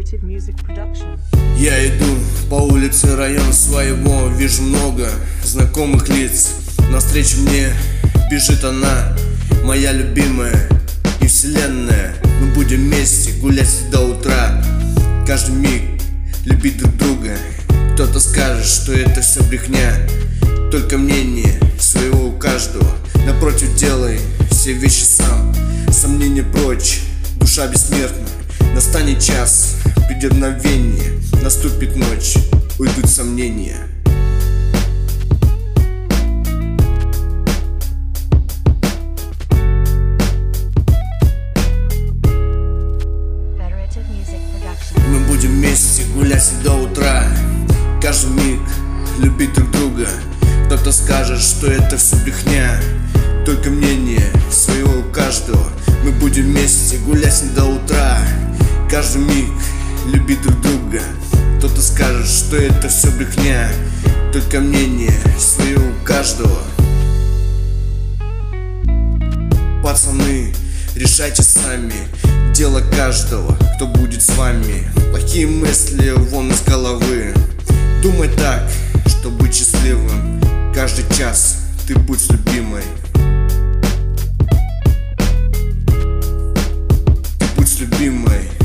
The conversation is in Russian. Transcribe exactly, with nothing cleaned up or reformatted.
Narrative Music Production. Я иду по улице района своего, вижу много знакомых лиц. Навстречу мне бежит она, моя любимая и вселенная. Мы будем вместе гулять до утра, каждый миг любить друг друга. Кто-то скажет, что это все брехня, только мнение своего у каждого. Напротив, делай все вещи сам, сомнения прочь, душа бессмертна. Настанет час, придет мгновение, наступит ночь, уйдут сомнения. Мы будем вместе гулять до утра, каждый миг любить друг друга. Кто-то скажет, что это все брехня, только мнение своего у каждого. Мы будем вместе гулять до утра, каждый миг любить друг друга. Кто-то скажет, что это все брехня, только мнение своего у каждого. Пацаны, решайте сами, дело каждого, кто будет с вами. Плохие мысли вон из головы, думай так, чтобы быть счастливым. Каждый час ты будь с любимой. Ты будь с любимой.